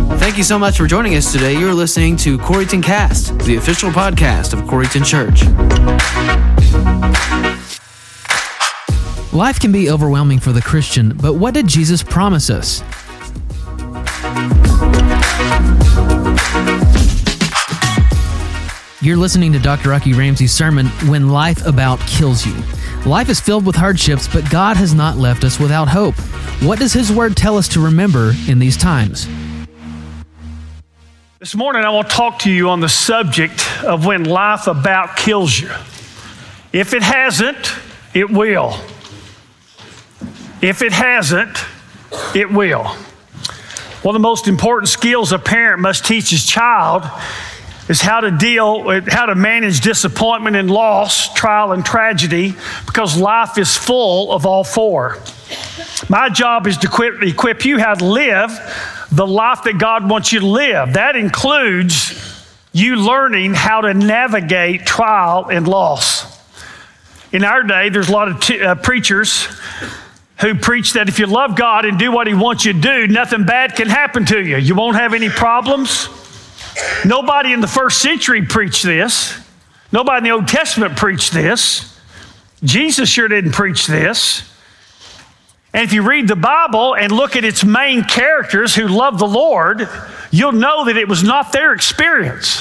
Thank you so much for joining us today. You're listening to Coreyton Cast, the official podcast of Coreyton Church. Life can be overwhelming for the Christian, but what did Jesus promise us? You're listening to Dr. Rocky Ramsey's sermon, When Life About Kills You. Life is filled with hardships, but God has not left us without hope. What does His Word tell us to remember in these times? This morning, I want to talk to you on the subject of when life about kills you. If it hasn't, it will. If it hasn't, it will. One of the most important skills a parent must teach his child is how to manage disappointment and loss, trial and tragedy, because life is full of all four. My job is to equip you how to live the life that God wants you to live. That includes you learning how to navigate trial and loss. In our day, there's a lot of preachers who preach that if you love God and do what He wants you to do, nothing bad can happen to you. You won't have any problems. Nobody in the first century preached this. Nobody in the Old Testament preached this. Jesus sure didn't preach this. And if you read the Bible and look at its main characters who love the Lord, you'll know that it was not their experience.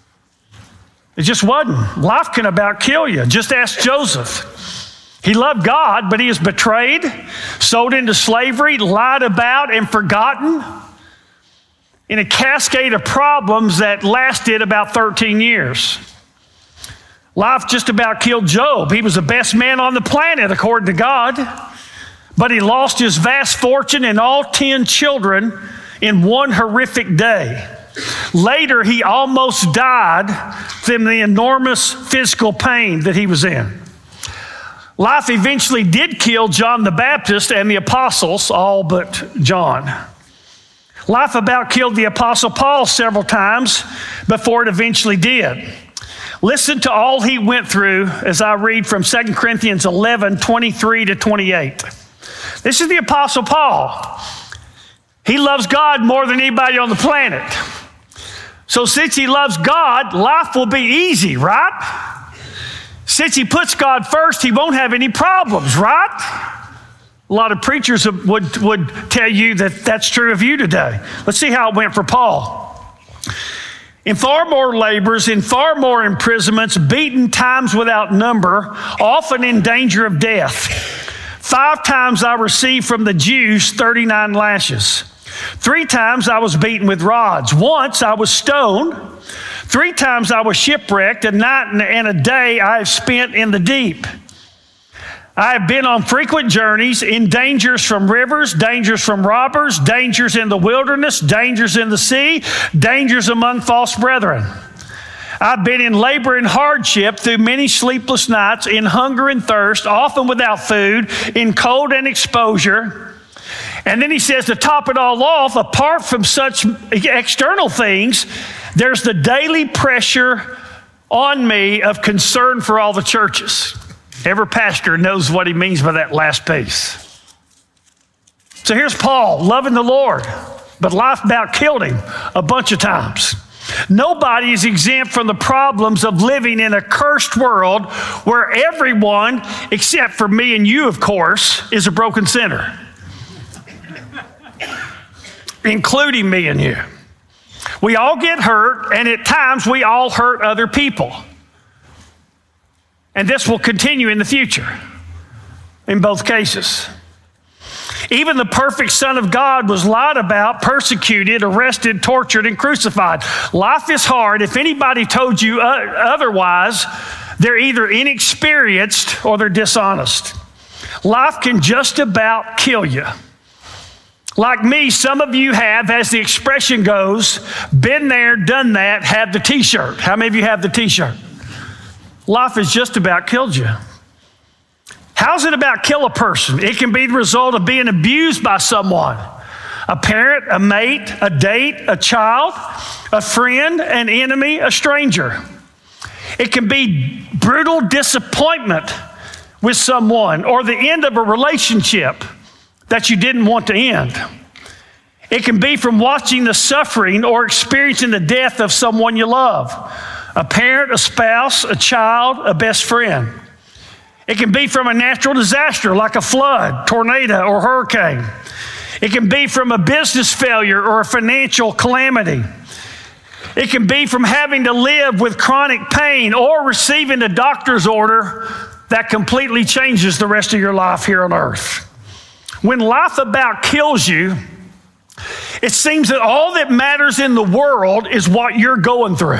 It just wasn't. Life can about kill you. Just ask Joseph. He loved God, but he was betrayed, sold into slavery, lied about, and forgotten in a cascade of problems that lasted about 13 years. Life just about killed Job. He was the best man on the planet, according to God, but he lost his vast fortune and all 10 children in one horrific day. Later, he almost died from the enormous physical pain that he was in. Life eventually did kill John the Baptist and the apostles, all but John. Life about killed the Apostle Paul several times before it eventually did. Listen to all he went through as I read from 2 Corinthians 11, 23 to 28. This is the Apostle Paul. He loves God more than anybody on the planet. So since he loves God, life will be easy, right? Since he puts God first, he won't have any problems, right? A lot of preachers would tell you that that's true of you today. Let's see how it went for Paul. In far more labors, in far more imprisonments, beaten times without number, often in danger of death. 5 times I received from the Jews 39 lashes. 3 times I was beaten with rods. Once I was stoned. 3 times I was shipwrecked. A night and a day I have spent in the deep. I have been on frequent journeys, in dangers from rivers, dangers from robbers, dangers in the wilderness, dangers in the sea, dangers among false brethren. I've been in labor and hardship through many sleepless nights, in hunger and thirst, often without food, in cold and exposure. And then he says, to top it all off, apart from such external things, there's the daily pressure on me of concern for all the churches. Every pastor knows what he means by that last piece. So here's Paul, loving the Lord, but life about killed him a bunch of times. Nobody is exempt from the problems of living in a cursed world where everyone, except for me and you, of course, is a broken sinner, including me and you. We all get hurt, and at times we all hurt other people. And this will continue in the future, in both cases. Even the perfect Son of God was lied about, persecuted, arrested, tortured, and crucified. Life is hard. If anybody told you otherwise, they're either inexperienced or they're dishonest. Life can just about kill you. Like me, some of you have, as the expression goes, been there, done that, have the t-shirt. How many of you have the t-shirt? Life has just about killed you. How's it about kill a person? It can be the result of being abused by someone. A parent, a mate, a date, a child, a friend, an enemy, a stranger. It can be brutal disappointment with someone or the end of a relationship that you didn't want to end. It can be from watching the suffering or experiencing the death of someone you love, a parent, a spouse, a child, a best friend. It can be from a natural disaster like a flood, tornado, or hurricane. It can be from a business failure or a financial calamity. It can be from having to live with chronic pain or receiving a doctor's order that completely changes the rest of your life here on earth. When life about kills you, it seems that all that matters in the world is what you're going through.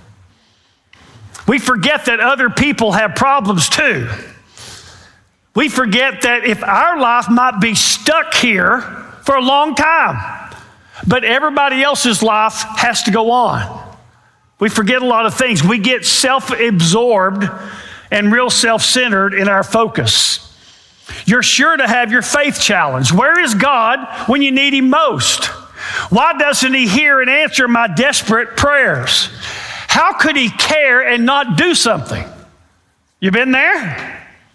We forget that other people have problems too. We forget that if our life might be stuck here for a long time, but everybody else's life has to go on. We forget a lot of things. We get self-absorbed and real self-centered in our focus. You're sure to have your faith challenged. Where is God when you need Him most? Why doesn't He hear and answer my desperate prayers? How could He care and not do something? You been there?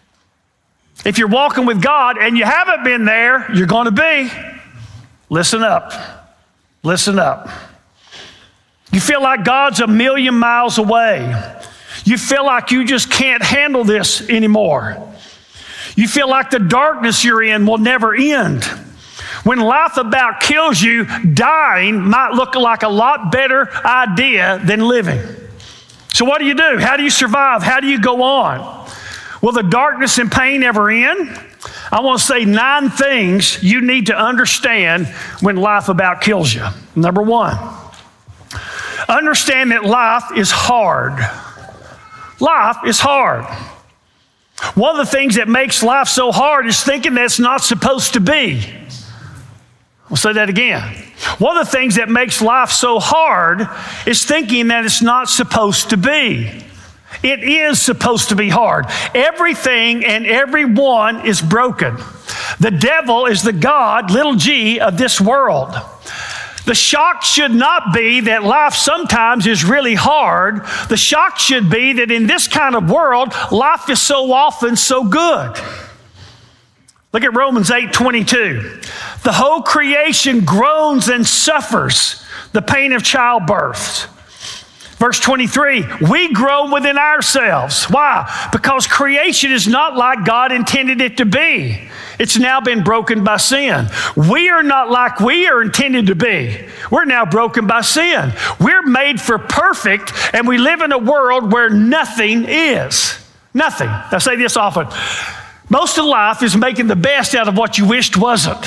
If you're walking with God and you haven't been there, you're going to be. Listen up. Listen up. You feel like God's a million miles away. You feel like you just can't handle this anymore. You feel like the darkness you're in will never end. When life about kills you, dying might look like a lot better idea than living. So what do you do? How do you survive? How do you go on? Will the darkness and pain ever end? I want to say 9 things you need to understand when life about kills you. Number 1, understand that life is hard. Life is hard. One of the things that makes life so hard is thinking that it's not supposed to be. I'll say that again. One of the things that makes life so hard is thinking that it's not supposed to be. It is supposed to be hard. Everything and everyone is broken. The devil is the God, little g, of this world. The shock should not be that life sometimes is really hard. The shock should be that in this kind of world, life is so often so good. Look at Romans 8:22. The whole creation groans and suffers the pain of childbirth. Verse 23, we groan within ourselves. Why? Because creation is not like God intended it to be. It's now been broken by sin. We are not like we are intended to be. We're now broken by sin. We're made for perfect, and we live in a world where nothing is. Nothing. I say this often. Most of life is making the best out of what you wished wasn't.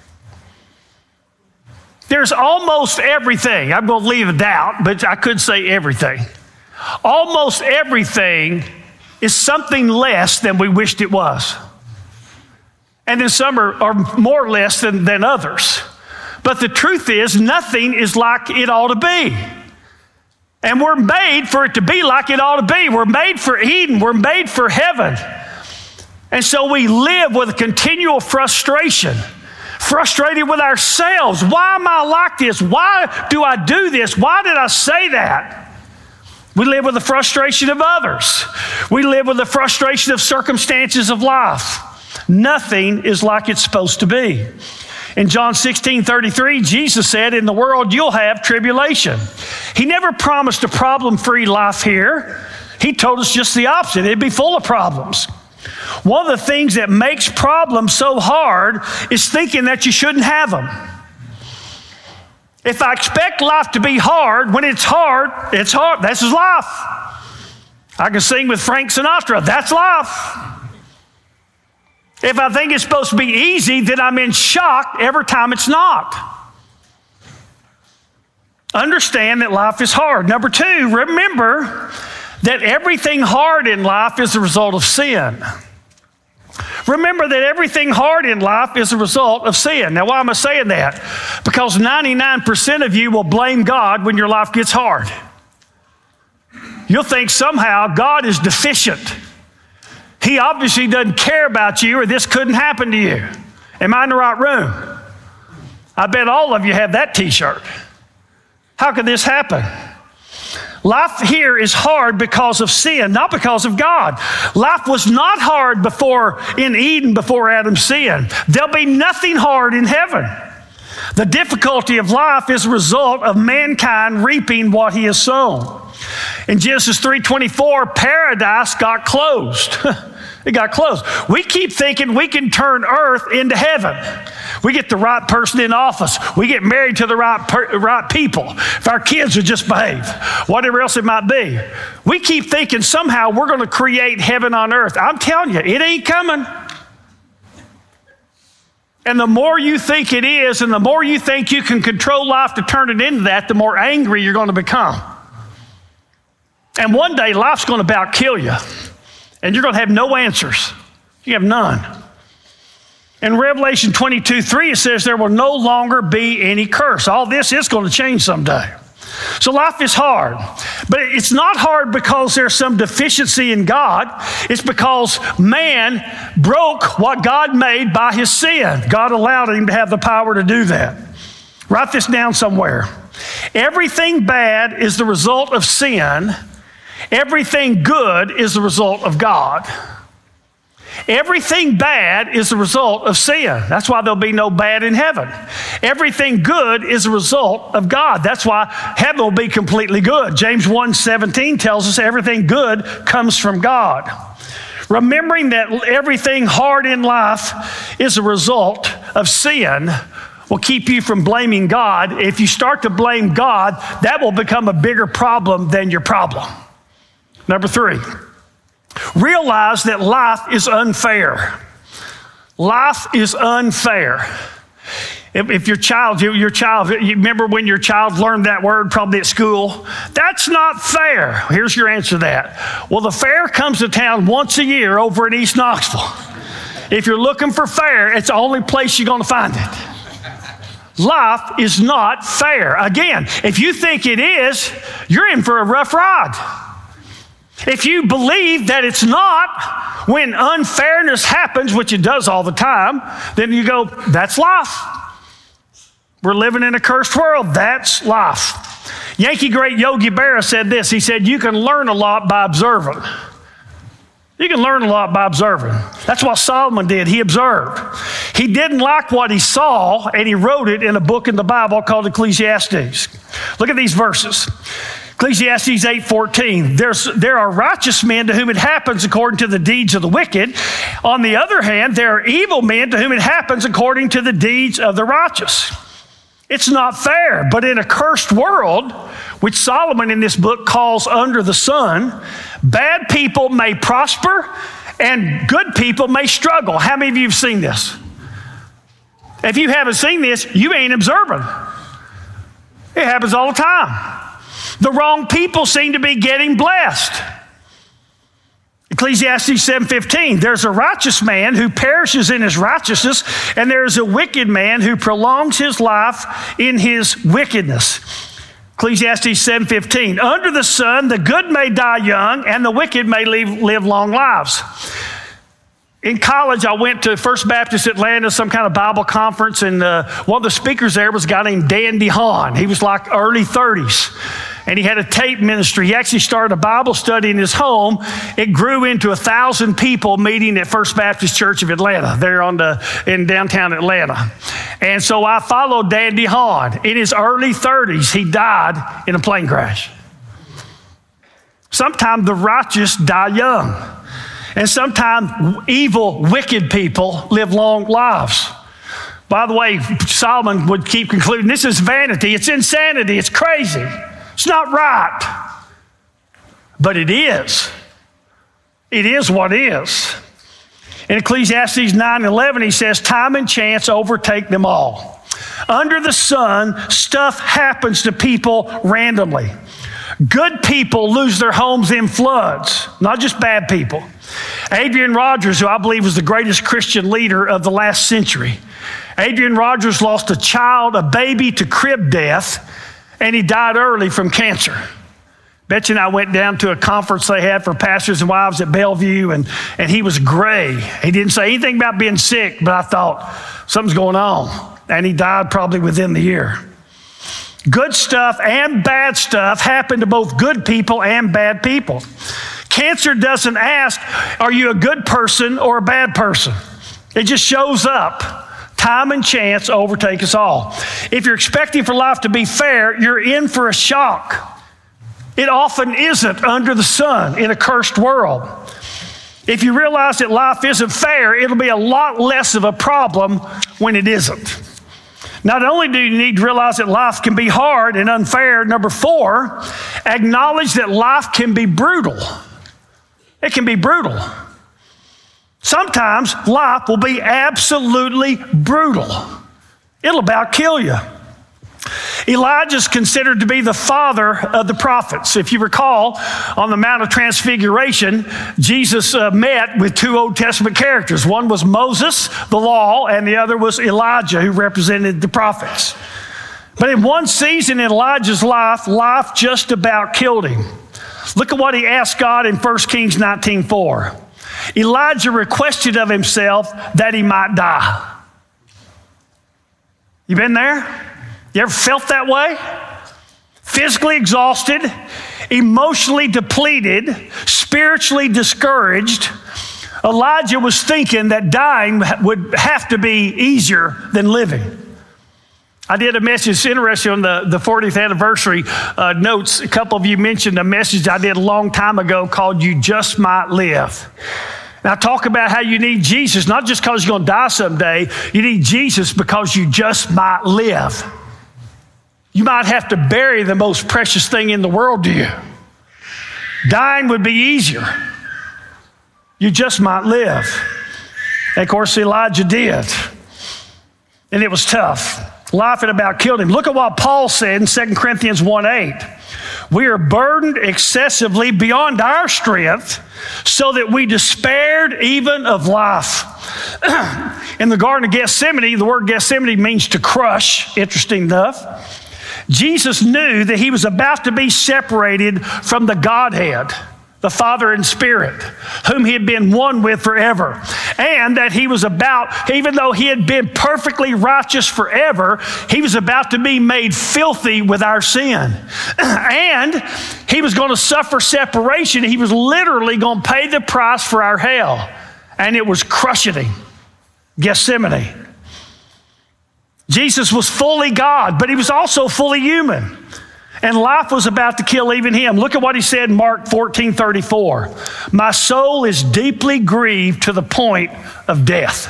There's almost everything. I'm going to leave a doubt, but I could say everything. Almost everything is something less than we wished it was. And then some are more or less than others. But the truth is, nothing is like it ought to be. And we're made for it to be like it ought to be. We're made for Eden. We're made for heaven. And so we live with a continual frustration. Frustrated with ourselves. Why am I like this? Why do I do this? Why did I say that? We live with the frustration of others. We live with the frustration of circumstances of life. Nothing is like it's supposed to be. In John 16:33, Jesus said, in the world you'll have tribulation. He never promised a problem-free life here. He told us just the opposite. It'd be full of problems. One of the things that makes problems so hard is thinking that you shouldn't have them. If I expect life to be hard, when it's hard, it's hard. That's his life. I can sing with Frank Sinatra, that's life. If I think it's supposed to be easy, then I'm in shock every time it's not. Understand that life is hard. Number 2, remember that everything hard in life is a result of sin. Remember that everything hard in life is a result of sin. Now, why am I saying that? Because 99% of you will blame God when your life gets hard. You'll think somehow God is deficient. He obviously doesn't care about you, or this couldn't happen to you. Am I in the right room? I bet all of you have that t-shirt. How could this happen? Life here is hard because of sin, not because of God. Life was not hard in Eden before Adam sinned. There'll be nothing hard in heaven. The difficulty of life is a result of mankind reaping what he has sown. In Genesis 3:24, paradise got closed. It got closed. We keep thinking we can turn earth into heaven. We get the right person in office. We get married to the right people. If our kids would just behave, whatever else it might be. We keep thinking somehow we're going to create heaven on earth. I'm telling you, it ain't coming. And the more you think it is, and the more you think you can control life to turn it into that, the more angry you're going to become. And one day, life's going to about kill you. And you're going to have no answers. You have none. In Revelation 22:3, it says there will no longer be any curse. All this is going to change someday. So life is hard. But it's not hard because there's some deficiency in God. It's because man broke what God made by his sin. God allowed him to have the power to do that. Write this down somewhere. Everything bad is the result of sin. Everything good is the result of God. Everything bad is the result of sin. That's why there'll be no bad in heaven. Everything good is a result of God. That's why heaven will be completely good. James 1:17 tells us everything good comes from God. Remembering that everything hard in life is a result of sin will keep you from blaming God. If you start to blame God, that will become a bigger problem than your problem. Number 3, realize that life is unfair. Life is unfair. If your child, you remember when your child learned that word probably at school? That's not fair. Here's your answer to that. Well, the fair comes to town once a year over in East Knoxville. If you're looking for fair, it's the only place you're going to find it. Life is not fair. Again, if you think it is, you're in for a rough ride. If you believe that it's not, when unfairness happens, which it does all the time, then you go, that's life. We're living in a cursed world. That's life. Yankee great Yogi Berra said this. He said, you can learn a lot by observing. You can learn a lot by observing. That's what Solomon did. He observed. He didn't like what he saw, and he wrote it in a book in the Bible called Ecclesiastes. Look at these verses. Ecclesiastes 8:14, there are righteous men to whom it happens according to the deeds of the wicked. On the other hand, there are evil men to whom it happens according to the deeds of the righteous. It's not fair, but in a cursed world, which Solomon in this book calls under the sun, bad people may prosper and good people may struggle. How many of you have seen this? If you haven't seen this, you ain't observing. It happens all the time. The wrong people seem to be getting blessed. Ecclesiastes 7:15, there's a righteous man who perishes in his righteousness, and there's a wicked man who prolongs his life in his wickedness. Ecclesiastes 7:15, under the sun, the good may die young, and the wicked may live long lives. In college, I went to First Baptist Atlanta, some kind of Bible conference, and one of the speakers there was a guy named Dan DeHaan. He was like early 30s. And he had a tape ministry. He actually started a Bible study in his home. It grew into 1,000 people meeting at First Baptist Church of Atlanta, there in downtown Atlanta. And so I followed Dan DeHaan. In his early 30s, he died in a plane crash. Sometimes the righteous die young. And sometimes evil, wicked people live long lives. By the way, Solomon would keep concluding, this is vanity, it's insanity, it's crazy. It's not right. But it is. It is what is. In Ecclesiastes 9:11, he says, time and chance overtake them all. Under the sun, stuff happens to people randomly. Good people lose their homes in floods, not just bad people. Adrian Rogers, who I believe was the greatest Christian leader of the last century. Adrian Rogers lost a baby to crib death, and he died early from cancer. Betsy and I went down to a conference they had for pastors and wives at Bellevue, and he was gray. He didn't say anything about being sick, but I thought, something's going on. And he died probably within the year. Good stuff and bad stuff happen to both good people and bad people. Cancer doesn't ask, are you a good person or a bad person? It just shows up. time and chance overtake us all. If you're expecting for life to be fair, you're in for a shock. It often isn't under the sun in a cursed world. If you realize that life isn't fair, it'll be a lot less of a problem when it isn't. Not only do you need to realize that life can be hard and unfair, number 4, acknowledge that life can be brutal. It can be brutal. Sometimes life will be absolutely brutal. It'll about kill you. Elijah's considered to be the father of the prophets. If you recall, on the Mount of Transfiguration, Jesus met with 2 Old Testament characters. One was Moses, the law, and the other was Elijah, who represented the prophets. But in one season in Elijah's life just about killed him. Look at what he asked God in 1 Kings 19:4. Elijah requested of himself that he might die. You been there? You ever felt that way? Physically exhausted, emotionally depleted, spiritually discouraged. Elijah was thinking that dying would have to be easier than living. I did a message, interesting, on the 40th anniversary notes. A couple of you mentioned a message I did a long time ago called You Just Might Live. And I talk about how you need Jesus, not just because you're going to die someday. You need Jesus because you just might live. You might have to bury the most precious thing in the world to you. Dying would be easier. You just might live. And of course, Elijah did. And it was tough. Life had about killed him. Look at what Paul said in 2 Corinthians 1:8. We are burdened excessively beyond our strength, so that we despaired even of life. In the Garden of Gethsemane, the word Gethsemane means to crush, interesting enough. Jesus knew that he was about to be separated from the Godhead, the Father and Spirit, whom he had been one with forever. And that he was about, even though he had been perfectly righteous forever, he was about to be made filthy with our sin. And he was going to suffer separation. He was literally going to pay the price for our hell. And it was crushing him. Gethsemane. Jesus was fully God, but he was also fully human. And life was about to kill even him. Look at what he said in Mark 14:34. My soul is deeply grieved to the point of death.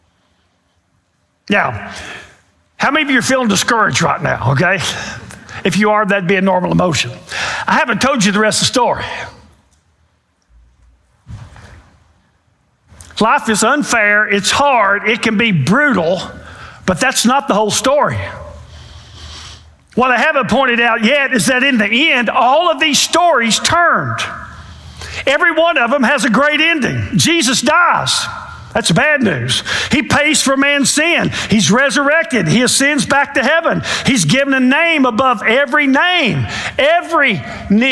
Now, how many of you are feeling discouraged right now, okay? If you are, that'd be a normal emotion. I haven't told you the rest of the story. Life is unfair, it's hard, it can be brutal, but that's not the whole story. What I haven't pointed out yet is that in the end, all of these stories turned. Every one of them has a great ending. Jesus dies. That's bad news. He pays for man's sin. He's resurrected. He ascends back to heaven. He's given a name above every name. Every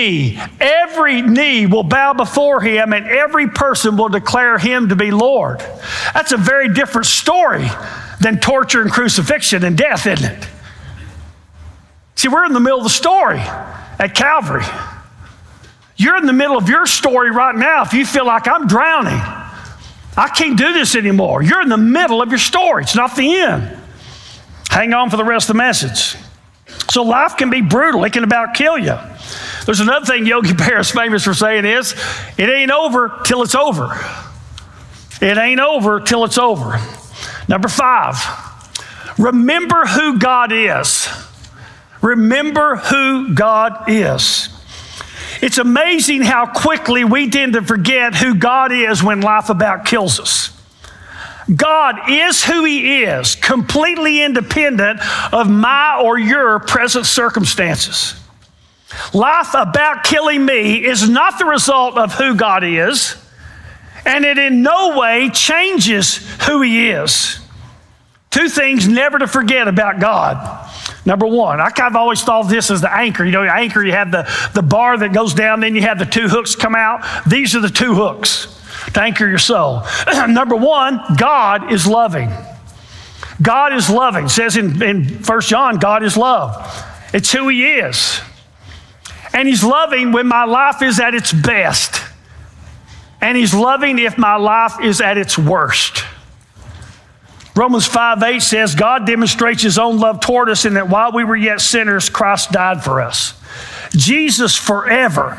knee will bow before him, and every person will declare him to be Lord. That's a very different story than torture and crucifixion and death, isn't it? See, we're in the middle of the story at Calvary. You're in the middle of your story right now if you feel like I'm drowning. I can't do this anymore. You're in the middle of your story. It's not the end. Hang on for the rest of the message. So life can be brutal. It can about kill you. There's another thing Yogi Bear is famous for saying is, it ain't over till it's over. It ain't over till it's over. Number 5, remember who God is. Remember who God is. It's amazing how quickly we tend to forget who God is when life about kills us. God is who he is, completely independent of my or your present circumstances. Life about killing me is not the result of who God is, and it in no way changes who he is. 2 things never to forget about God. Number 1, I've always thought of this as the anchor. You know, the anchor, you have the bar that goes down, then you have the 2 hooks come out. These are the 2 hooks to anchor your soul. Number 1, God is loving. God is loving. It says in 1 John, God is love. It's who he is. And he's loving when my life is at its best. And he's loving if my life is at its worst. Romans 5:8 says, God demonstrates his own love toward us in that while we were yet sinners, Christ died for us. Jesus forever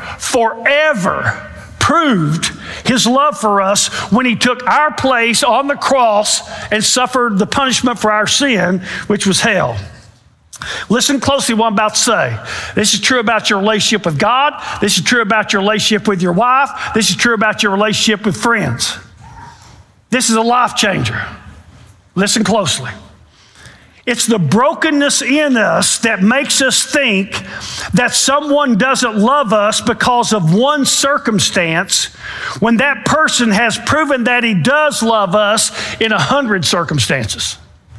proved his love for us when he took our place on the cross and suffered the punishment for our sin, which was hell. Listen closely to what I'm about to say. This is true about your relationship with God. This is true about your relationship with your wife. This is true about your relationship with friends. This is a life changer. Listen closely. It's the brokenness in us that makes us think that someone doesn't love us because of one circumstance when that person has proven that he does love us in 100 circumstances.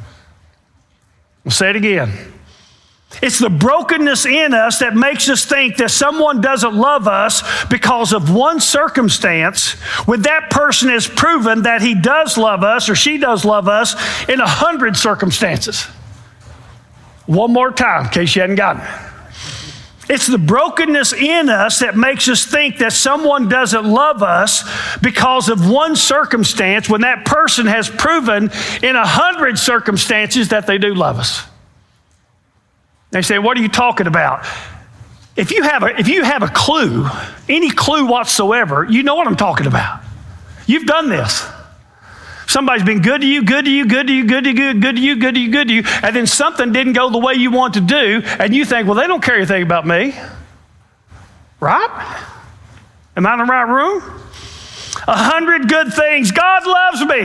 I'll say it again. It's the brokenness in us that makes us think that someone doesn't love us because of one circumstance when that person has proven that he does love us or she does love us in 100 circumstances. One more time, in case you hadn't gotten it. It's the brokenness in us that makes us think that someone doesn't love us because of one circumstance when that person has proven in 100 circumstances that they do love us. They say, what are you talking about? If you have a clue, any clue whatsoever, you know what I'm talking about. You've done this. Somebody's been good to you, good to you, good to you, good to you, good to you, good to you, good to you, and then something didn't go the way you want to do, and you think, well, they don't care anything about me. Right? Am I in the right room? 100 good things. God loves me.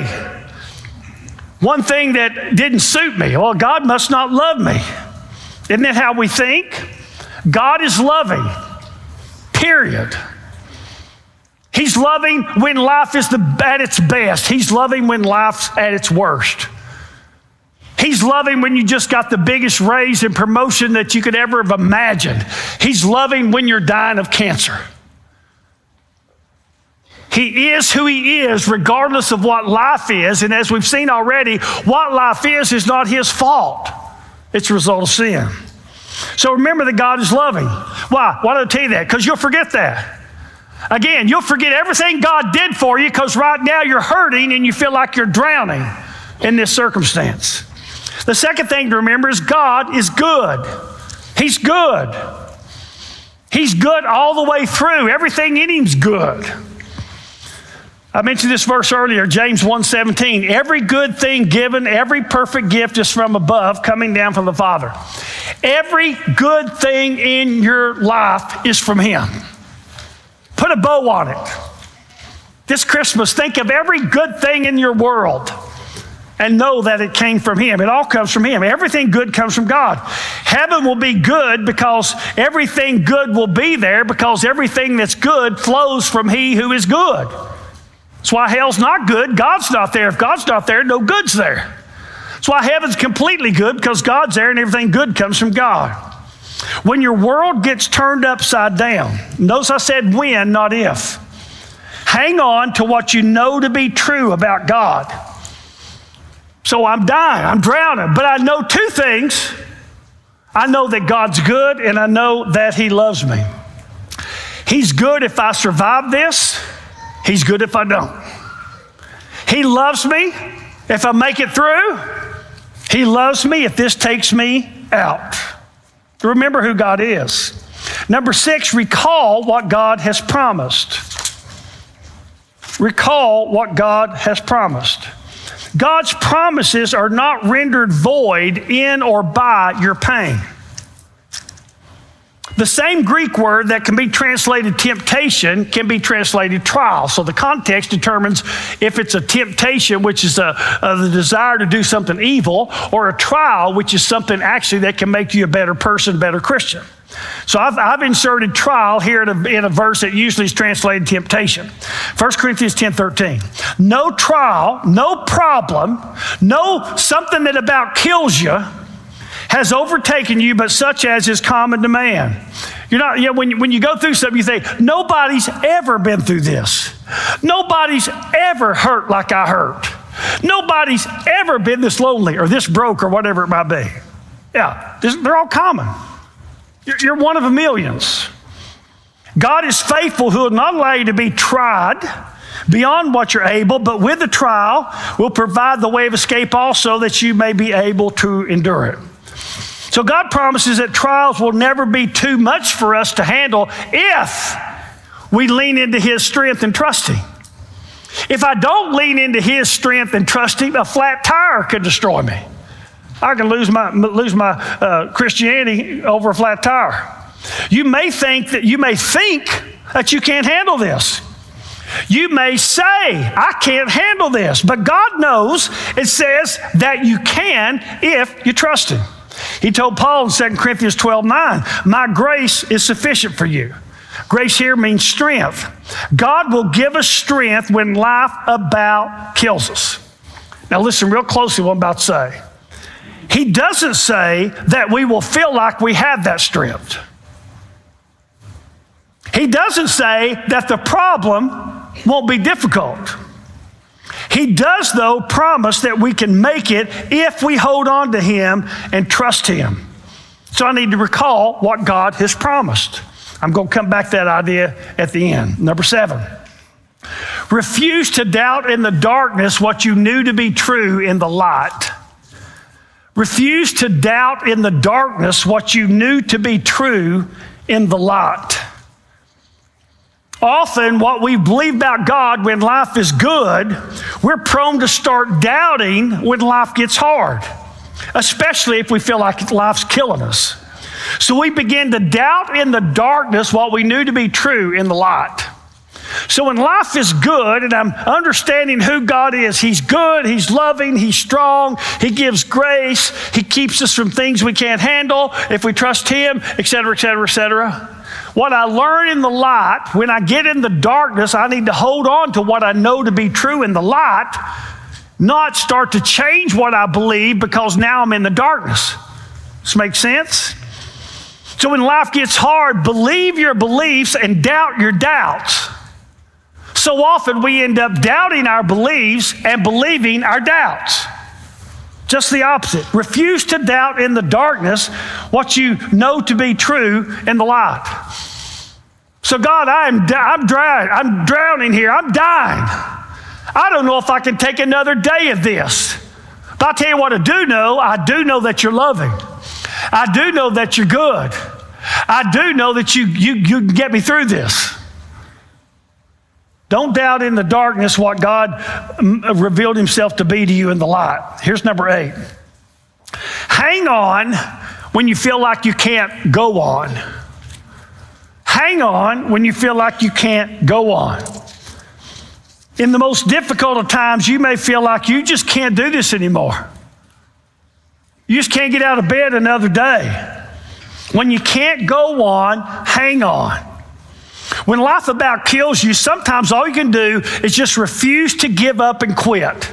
One thing that didn't suit me. Well, God must not love me. Isn't that how we think? God is loving, period. He's loving when life is at its best. He's loving when life's at its worst. He's loving when you just got the biggest raise and promotion that you could ever have imagined. He's loving when you're dying of cancer. He is who he is regardless of what life is. And as we've seen already, what life is not his fault. It's a result of sin. So remember that God is loving. Why? Why do I tell you that? Because you'll forget that. Again, you'll forget everything God did for you because right now you're hurting and you feel like you're drowning in this circumstance. The second thing to remember is God is good. He's good. He's good all the way through. Everything in him's good. I mentioned this verse earlier, James 1:17. Every good thing given, every perfect gift is from above, coming down from the Father. Every good thing in your life is from him. Put a bow on it. This Christmas, think of every good thing in your world and know that it came from him. It all comes from him. Everything good comes from God. Heaven will be good because everything good will be there because everything that's good flows from he who is good. That's why hell's not good. God's not there. If God's not there, no good's there. That's why heaven's completely good because God's there and everything good comes from God. When your world gets turned upside down, notice I said when, not if. Hang on to what you know to be true about God. So I'm dying, I'm drowning, but I know two things. I know that God's good and I know that he loves me. He's good if I survive this. He's good if I don't. He loves me if I make it through. He loves me if this takes me out. Remember who God is. Number 6, recall what God has promised. Recall what God has promised. God's promises are not rendered void in or by your pain. The same Greek word that can be translated temptation can be translated trial. So the context determines if it's a temptation, which is the desire to do something evil, or a trial, which is something actually that can make you a better person, better Christian. So I've inserted trial here in a verse that usually is translated temptation. 1 Corinthians 10:13. No trial, no problem, no something that about kills you has overtaken you, but such as is common to man. You're not, when you go through something, you think, nobody's ever been through this. Nobody's ever hurt like I hurt. Nobody's ever been this lonely or this broke or whatever it might be. Yeah, they're all common. You're one of a millions. God is faithful who will not allow you to be tried beyond what you're able, but with the trial will provide the way of escape also, that you may be able to endure it. So God promises that trials will never be too much for us to handle if we lean into His strength and trust Him. If I don't lean into His strength and trust Him, a flat tire could destroy me. I can lose my Christianity over a flat tire. You may think that you can't handle this. You may say, I can't handle this. But God knows it says that you can if you trust Him. He told Paul in 2 Corinthians 12:9, my grace is sufficient for you. Grace here means strength. God will give us strength when life about kills us. Now listen real closely to what I'm about to say. He doesn't say that we will feel like we have that strength. He doesn't say that the problem won't be difficult. He does, though, promise that we can make it if we hold on to Him and trust Him. So I need to recall what God has promised. I'm going to come back to that idea at the end. Number 7, refuse to doubt in the darkness what you knew to be true in the light. Refuse to doubt in the darkness what you knew to be true in the light. Often what we believe about God when life is good, we're prone to start doubting when life gets hard, especially if we feel like life's killing us. So we begin to doubt in the darkness what we knew to be true in the light. So when life is good and I'm understanding who God is, He's good, He's loving, He's strong, He gives grace, He keeps us from things we can't handle if we trust Him, etc., etc., etc. What I learn in the light, when I get in the darkness, I need to hold on to what I know to be true in the light, not start to change what I believe because now I'm in the darkness. Does this make sense? So when life gets hard, believe your beliefs and doubt your doubts. So often we end up doubting our beliefs and believing our doubts. Just the opposite. Refuse to doubt in the darkness what you know to be true in the light. So God, I'm drowning here. I'm dying. I don't know if I can take another day of this. But I'll tell you what I do know that you're loving. I do know that you're good. I do know that you can get me through this. Don't doubt in the darkness what God revealed Himself to be to you in the light. Here's number 8. Hang on when you feel like you can't go on. Hang on when you feel like you can't go on. In the most difficult of times, you may feel like you just can't do this anymore. You just can't get out of bed another day. When you can't go on, hang on. When life about kills you, sometimes all you can do is just refuse to give up and quit.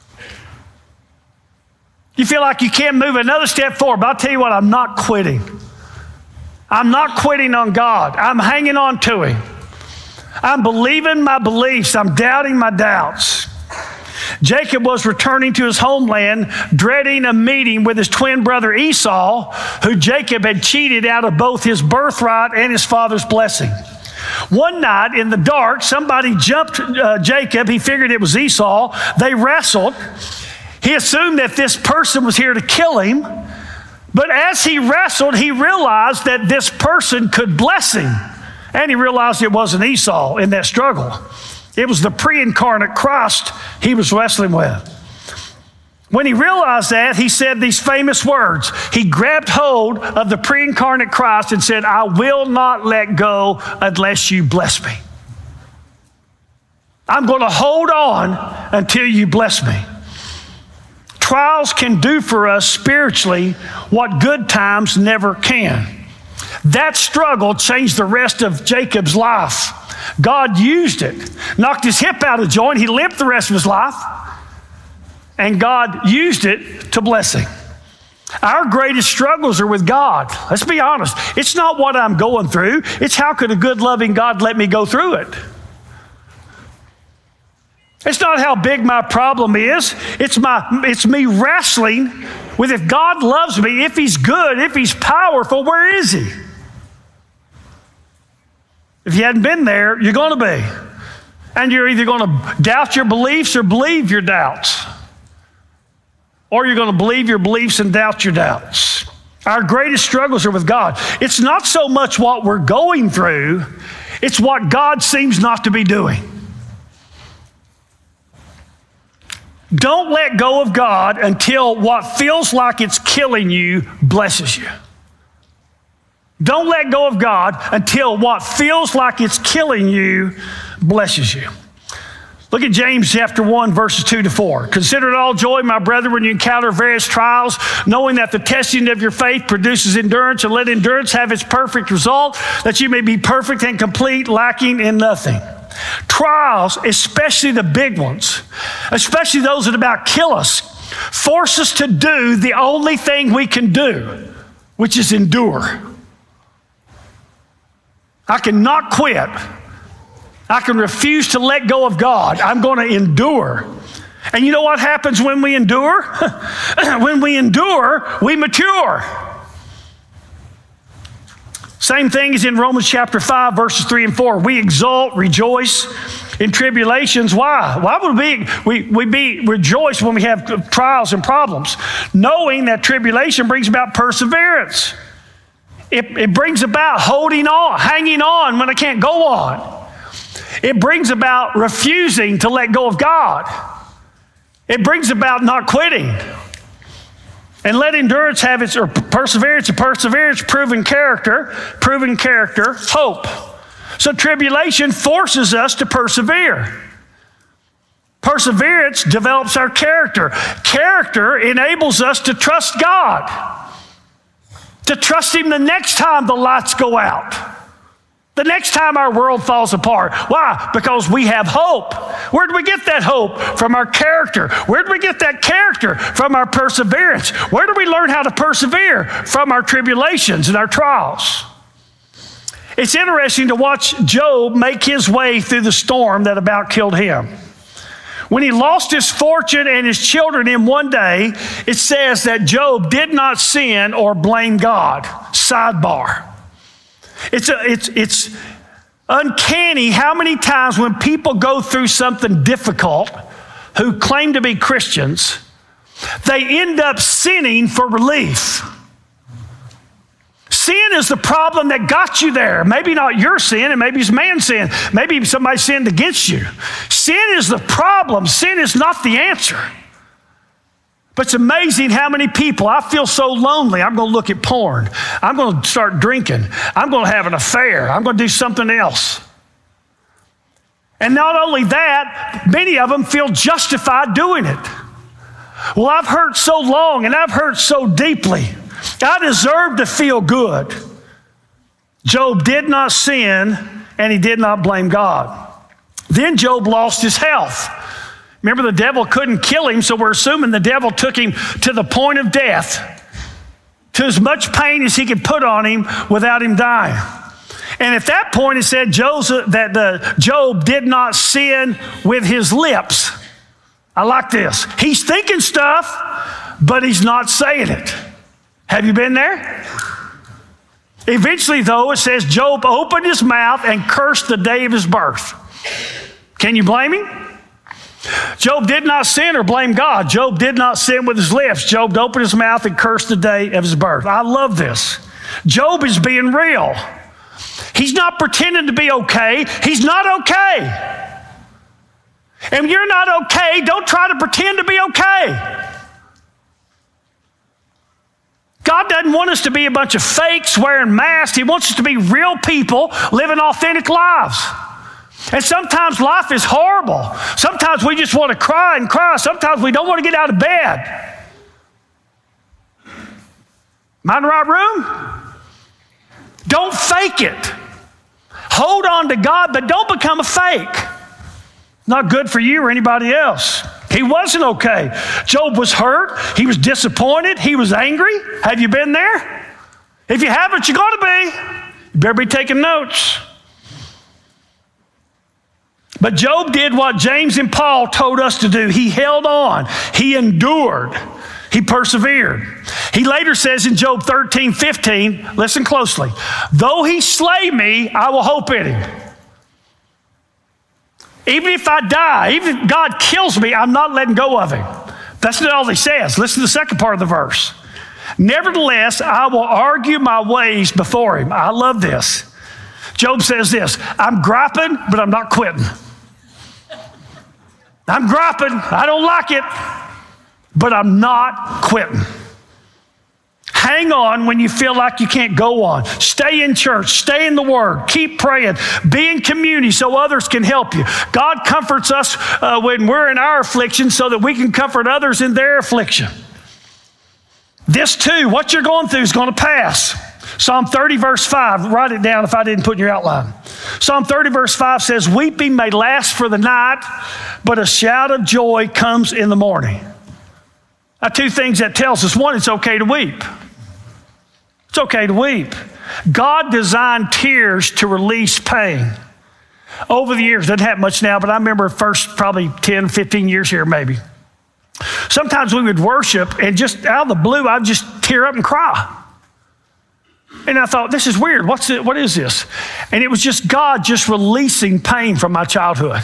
You feel like you can't move another step forward, but I'll tell you what, I'm not quitting. I'm not quitting on God. I'm hanging on to Him. I'm believing my beliefs. I'm doubting my doubts. Jacob was returning to his homeland, dreading a meeting with his twin brother Esau, who Jacob had cheated out of both his birthright and his father's blessing. One night in the dark, somebody jumped Jacob. He figured it was Esau. They wrestled. He assumed that this person was here to kill him. But as he wrestled, he realized that this person could bless him. And he realized it wasn't Esau in that struggle. It was the pre-incarnate Christ he was wrestling with. When he realized that, he said these famous words. He grabbed hold of the pre-incarnate Christ and said, I will not let go unless you bless me. I'm going to hold on until you bless me. Trials can do for us spiritually what good times never can. That struggle changed the rest of Jacob's life. God used it, knocked his hip out of joint. He limped the rest of his life. And God used it to bless him. Our greatest struggles are with God. Let's be honest. It's not what I'm going through. It's how could a good, loving God let me go through it? It's not how big my problem is. It's me wrestling with if God loves me, if He's good, if He's powerful, where is He? If you hadn't been there, you're going to be. And you're either going to doubt your beliefs or believe your doubts. Or you're going to believe your beliefs and doubt your doubts. Our greatest struggles are with God. It's not so much what we're going through, it's what God seems not to be doing. Don't let go of God until what feels like it's killing you blesses you. Don't let go of God until what feels like it's killing you blesses you. Look at James chapter 1, verses 2-4. Consider it all joy, my brethren, when you encounter various trials, knowing that the testing of your faith produces endurance, and let endurance have its perfect result, that you may be perfect and complete, lacking in nothing. Trials, especially the big ones, especially those that about kill us, force us to do the only thing we can do, which is endure. I cannot quit. I can refuse to let go of God. I'm going to endure. And you know what happens when we endure? When we endure, we mature. Same thing is in Romans chapter 5, verses 3 and 4. We exult, rejoice in tribulations. Why? Why would we rejoice when we have trials and problems? Knowing that tribulation brings about perseverance. It brings about holding on, hanging on when I can't go on. It brings about refusing to let go of God. It brings about not quitting. And let endurance have its, or perseverance, proven character, hope. So tribulation forces us to persevere. Perseverance develops our character. Character enables us to trust God. To trust Him the next time the lights go out. The next time our world falls apart. Why? Because we have hope. Where do we get that hope? From our character. Where do we get that character? From our perseverance. Where do we learn how to persevere? From our tribulations and our trials. It's interesting to watch Job make his way through the storm that about killed him. When he lost his fortune and his children in one day, it says that Job did not sin or blame God. Sidebar. It's uncanny how many times when people go through something difficult who claim to be Christians, they end up sinning for relief. Sin is the problem that got you there. Maybe not your sin, and maybe it's man's sin. Maybe somebody sinned against you. Sin is the problem. Sin is not the answer. But it's amazing how many people, I feel so lonely, I'm going to look at porn. I'm going to start drinking. I'm going to have an affair. I'm going to do something else. And not only that, many of them feel justified doing it. Well, I've hurt so long and I've hurt so deeply. I deserve to feel good. Job did not sin and he did not blame God. Then Job lost his health. Remember, the devil couldn't kill him, so we're assuming the devil took him to the point of death, to as much pain as he could put on him without him dying. And at that point, it said Job did not sin with his lips. I like this. He's thinking stuff, but he's not saying it. Have you been there? Eventually, though, it says Job opened his mouth and cursed the day of his birth. Can you blame him? Job did not sin or blame God. Job did not sin with his lips. Job opened his mouth and cursed the day of his birth. I love this. Job is being real. He's not pretending to be okay. He's not okay. And you're not okay. Don't try to pretend to be okay. God doesn't want us to be a bunch of fakes wearing masks. He wants us to be real people living authentic lives. And sometimes life is horrible. Sometimes we just want to cry and cry. Sometimes we don't want to get out of bed. Am I in the right room? Don't fake it. Hold on to God, but don't become a fake. Not good for you or anybody else. He wasn't okay. Job was hurt. He was disappointed. He was angry. Have you been there? If you haven't, you're going to be. You better be taking notes. But Job did what James and Paul told us to do. He held on. He endured. He persevered. He later says in Job 13:15, listen closely, though he slay me, I will hope in him. Even if I die, even if God kills me, I'm not letting go of him. That's not all he says. Listen to the second part of the verse. Nevertheless, I will argue my ways before him. I love this. Job says this, I'm griping, but I'm not quitting. I'm griping, I don't like it, but I'm not quitting. Hang on when you feel like you can't go on. Stay in church, stay in the Word, keep praying, be in community so others can help you. God comforts us when we're in our affliction so that we can comfort others in their affliction. This too, what you're going through is going to pass. Psalm 30 verse 5, write it down if I didn't put in your outline. Psalm 30 verse 5 says, weeping may last for the night, but a shout of joy comes in the morning. Now, two things that tells us. One, it's okay to weep. It's okay to weep. God designed tears to release pain. Over the years, doesn't happen much now, but I remember first probably 10, 15 years here maybe. Sometimes we would worship and just out of the blue, I'd just tear up and cry. And I thought, this is weird. What is this? And it was just God just releasing pain from my childhood.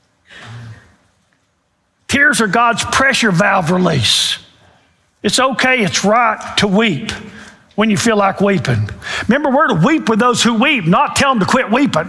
Tears are God's pressure valve release. It's okay, it's right to weep when you feel like weeping. Remember, we're to weep with those who weep, not tell them to quit weeping.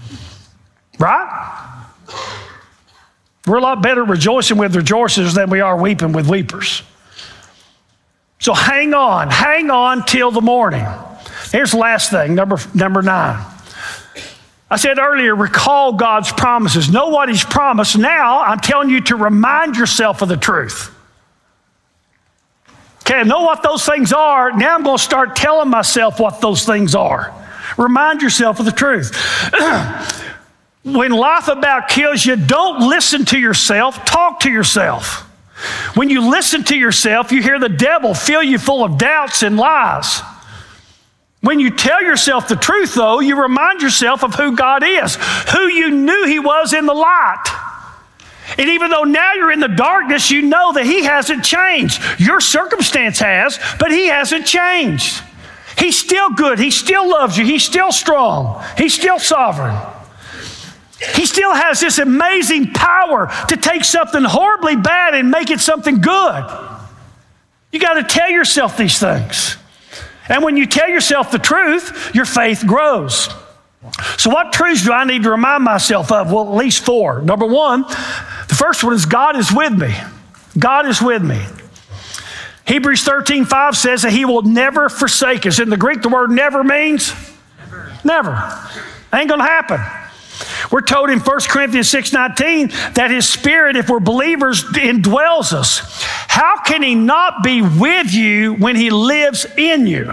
Right? We're a lot better rejoicing with rejoicers than we are weeping with weepers. So hang on till the morning. Here's the last thing, number 9. I said earlier, recall God's promises. Know what he's promised. Now I'm telling you to remind yourself of the truth. Okay, I know what those things are. Now I'm going to start telling myself what those things are. Remind yourself of the truth. When life about kills you, don't listen to yourself. Talk to yourself. When you listen to yourself, you hear the devil fill you full of doubts and lies. When you tell yourself the truth, though, you remind yourself of who God is, who you knew he was in the light. And even though now you're in the darkness, you know that he hasn't changed. Your circumstance has, but he hasn't changed. He's still good. He still loves you. He's still strong. He's still sovereign. He still has this amazing power to take something horribly bad and make it something good. You got to tell yourself these things. And when you tell yourself the truth, your faith grows. So what truths do I need to remind myself of? Well, at least 4. Number 1, the first one is God is with me. God is with me. Hebrews 13:5 says that he will never forsake us. In the Greek, the word never means never. Ain't going to happen. We're told in 1 Corinthians 6:19 that his spirit, if we're believers, indwells us. How can he not be with you when he lives in you?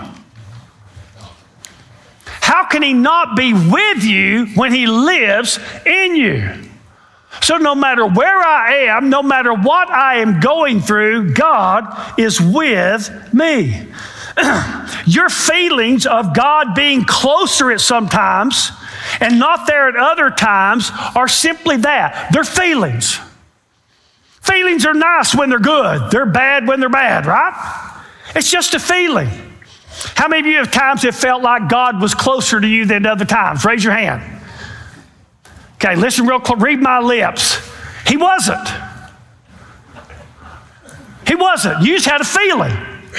How can he not be with you when he lives in you? So no matter where I am, no matter what I am going through, God is with me. Your feelings of God being closer at some times and not there at other times are simply that. They're feelings. Feelings are nice when they're good. They're bad when they're bad, right? It's just a feeling. How many of you have times it felt like God was closer to you than other times? Raise your hand. Okay, listen real close. Read my lips. He wasn't. He wasn't. You just had a feeling.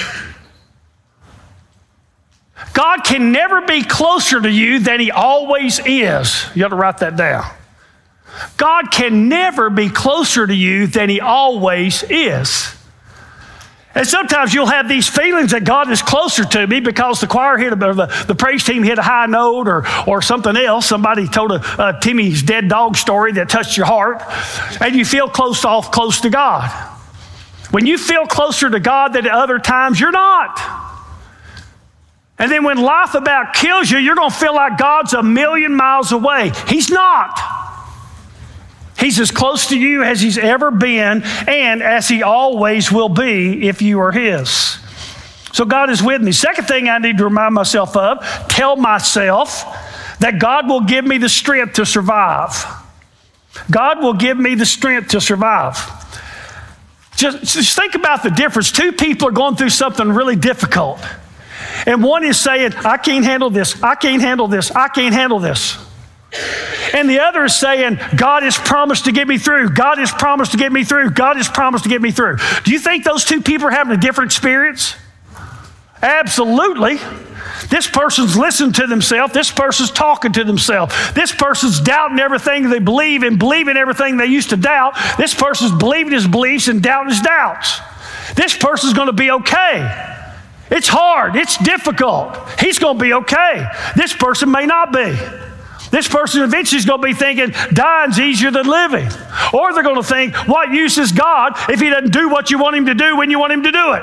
God can never be closer to you than he always is. You ought to write that down. God can never be closer to you than he always is. And sometimes you'll have these feelings that God is closer to me because the choir hit, or the praise team hit a high note or something else. Somebody told a Timmy's dead dog story that touched your heart, and you feel close to God. When you feel closer to God than at other times, you're not. And then when life about kills you, you're going to feel like God's a million miles away. He's not. He's as close to you as he's ever been and as he always will be if you are his. So God is with me. Second thing I need to remind myself of, tell myself that God will give me the strength to survive. God will give me the strength to survive. Just think about the difference. 2 people are going through something really difficult. And one is saying, I can't handle this. I can't handle this. I can't handle this. And the other is saying, God has promised to get me through. God has promised to get me through. God has promised to get me through. Do you think those two people are having a different experience? Absolutely. This person's listening to themselves. This person's talking to themselves. This person's doubting everything they believe and believing everything they used to doubt. This person's believing his beliefs and doubting his doubts. This person's going to be okay. It's hard. It's difficult. He's going to be okay. This person may not be. This person eventually is going to be thinking dying's easier than living. Or they're going to think, what use is God if he doesn't do what you want him to do when you want him to do it?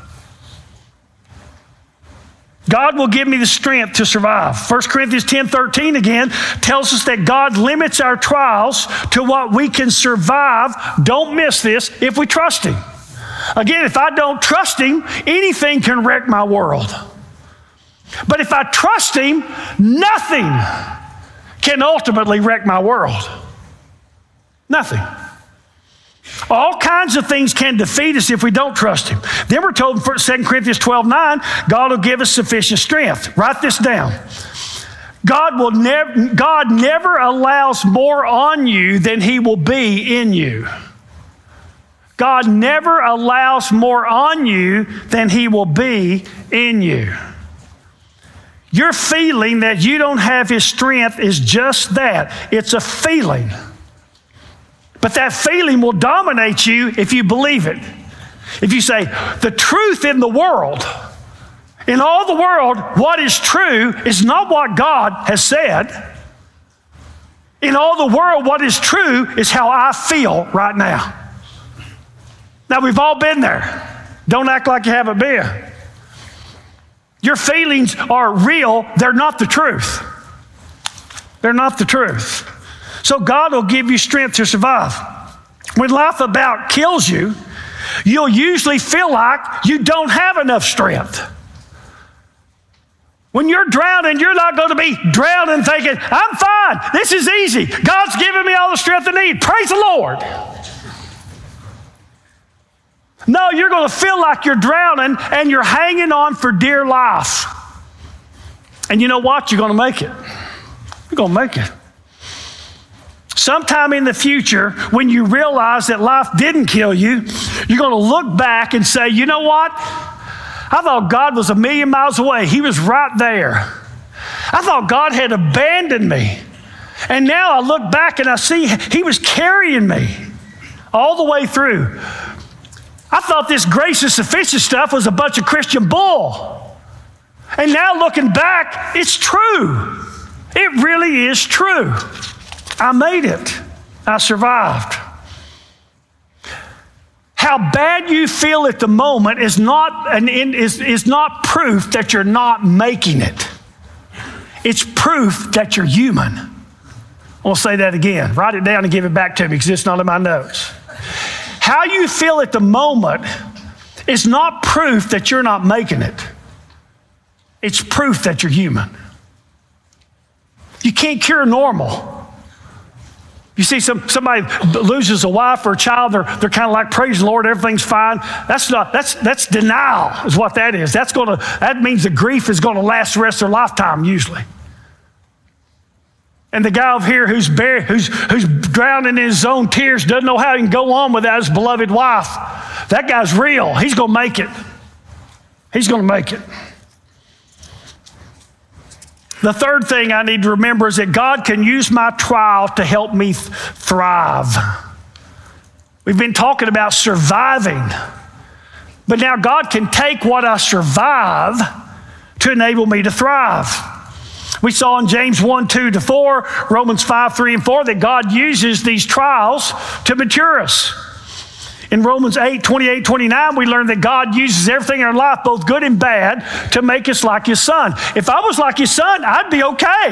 God will give me the strength to survive. 1 Corinthians 10:13 again tells us that God limits our trials to what we can survive. Don't miss this, if we trust him. Again, if I don't trust him, anything can wreck my world. But if I trust him, nothing can ultimately wreck my world. Nothing. All kinds of things can defeat us if we don't trust him. Then we're told in 2 Corinthians 12:9, God will give us sufficient strength. Write this down. God never allows more on you than he will be in you. God never allows more on you than he will be in you. Your feeling that you don't have his strength is just that. It's a feeling. But that feeling will dominate you if you believe it. If you say, the truth in the world, in all the world, what is true is not what God has said. In all the world, what is true is how I feel right now. Now, we've all been there. Don't act like you haven't been. Your feelings are real. They're not the truth. They're not the truth. So God will give you strength to survive. When life about kills you, you'll usually feel like you don't have enough strength. When you're drowning, you're not going to be drowning thinking, I'm fine. This is easy. God's giving me all the strength I need. Praise the Lord. No, you're going to feel like you're drowning and you're hanging on for dear life. And you know what? You're going to make it. You're going to make it. Sometime in the future, when you realize that life didn't kill you, you're going to look back and say, you know what? I thought God was 1,000,000 miles away. He was right there. I thought God had abandoned me. And now I look back and I see he was carrying me all the way through. I thought this grace and sufficient stuff was a bunch of Christian bull. And now looking back, it's true. It really is true. I made it. I survived. How bad you feel at the moment is not proof that you're not making it. It's proof that you're human. I'll say that again. Write it down and give it back to me because it's not in my notes. How you feel at the moment is not proof that you're not making it. It's proof that you're human. You can't cure normal. You see somebody loses a wife or a child, they're kind of like, praise the Lord, everything's fine. That's denial is what that is. That means the grief is going to last the rest of their lifetime usually. And the guy over here who's drowning in his own tears doesn't know how he can go on without his beloved wife. That guy's real. He's going to make it. He's going to make it. The third thing I need to remember is that God can use my trial to help me thrive. We've been talking about surviving. But now God can take what I survive to enable me to thrive. We saw in James 1:2-4, Romans 5:3-4, that God uses these trials to mature us. In Romans 8:28-29, we learned that God uses everything in our life, both good and bad, to make us like his son. If I was like his son, I'd be okay.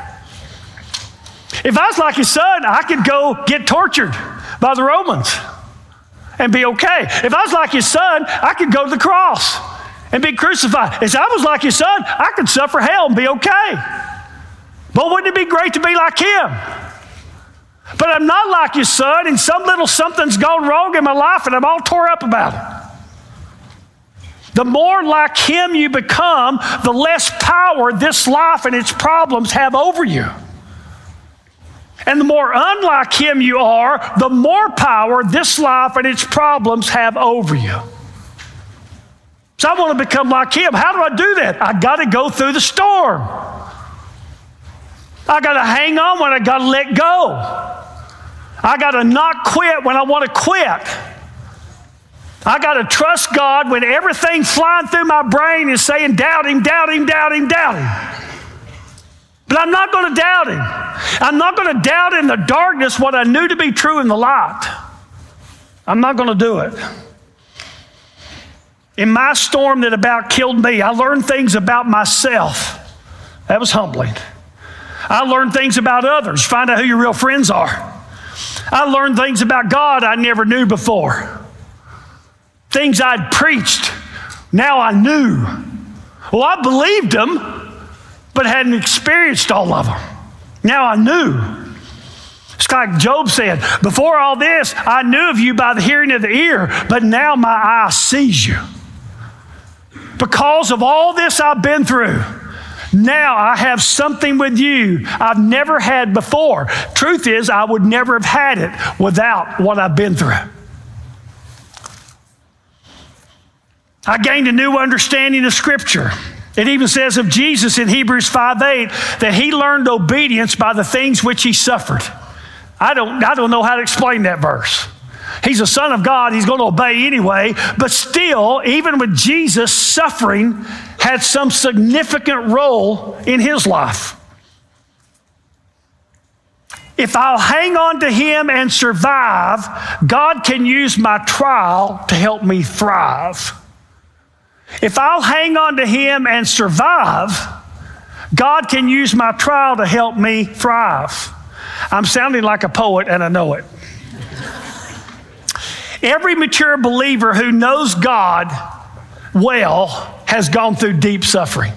If I was like his son, I could go get tortured by the Romans and be okay. If I was like his son, I could go to the cross and be crucified. If I was like his son, I could suffer hell and be okay. But wouldn't it be great to be like him? But I'm not like his son, and some little something's gone wrong in my life, and I'm all tore up about it. The more like him you become, the less power this life and its problems have over you. And the more unlike him you are, the more power this life and its problems have over you. So I want to become like him. How do I do that? I got to go through the storm. I got to hang on when I got to let go. I got to not quit when I want to quit. I got to trust God when everything flying through my brain is saying, doubt him, doubt him, doubt him, doubt him. But I'm not going to doubt him. I'm not going to doubt in the darkness what I knew to be true in the light. I'm not going to do it. In my storm that about killed me, I learned things about myself. That was humbling. I learned things about others. Find out who your real friends are. I learned things about God I never knew before. Things I'd preached, now I knew. Well, I believed them, but hadn't experienced all of them. Now I knew. It's like Job said, before all this, I knew of you by the hearing of the ear, but now my eye sees you. Because of all this I've been through, now I have something with you I've never had before. Truth is, I would never have had it without what I've been through. I gained a new understanding of Scripture. It even says of Jesus in Hebrews 5:8 that he learned obedience by the things which he suffered. I don't know how to explain that verse. He's a son of God. He's going to obey anyway. But still, even with Jesus, suffering had some significant role in his life. If I'll hang on to him and survive, God can use my trial to help me thrive. If I'll hang on to him and survive, God can use my trial to help me thrive. I'm sounding like a poet, and I know it. Every mature believer who knows God well has gone through deep suffering.